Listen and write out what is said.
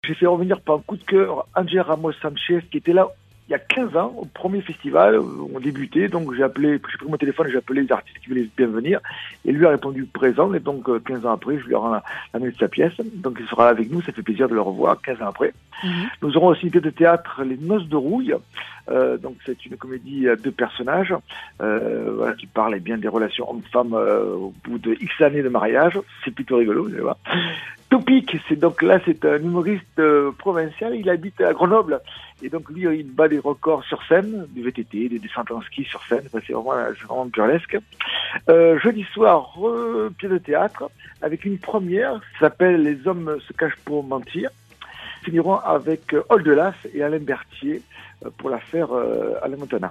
J'ai fait revenir par un coup de cœur Angel Ramos Sanchez qui était là il y a 15 ans au premier festival où on débutait. Donc j'ai pris mon téléphone et j'ai appelé les artistes qui voulaient bien venir. Et lui a répondu présent. Et donc 15 ans après, je lui ai ramené de sa pièce. Donc il sera là avec nous. Ça fait plaisir de le revoir 15 ans après. Nous aurons aussi une pièce de théâtre, Les Noces de Rouille. Donc c'est une comédie à deux personnages voilà, qui parle bien des relations hommes-femmes au bout de X années de mariage. C'est plutôt rigolo, vous allez voir. Topic, c'est un humoriste provincial, il habite à Grenoble et donc lui il bat des records sur scène, du VTT, des descentes en ski sur scène, c'est vraiment burlesque. Jeudi soir, pièce de théâtre avec une première, ça s'appelle Les hommes se cachent pour mentir. Finirons avec Oldelas et Alain Berthier pour l'affaire Alain Montana.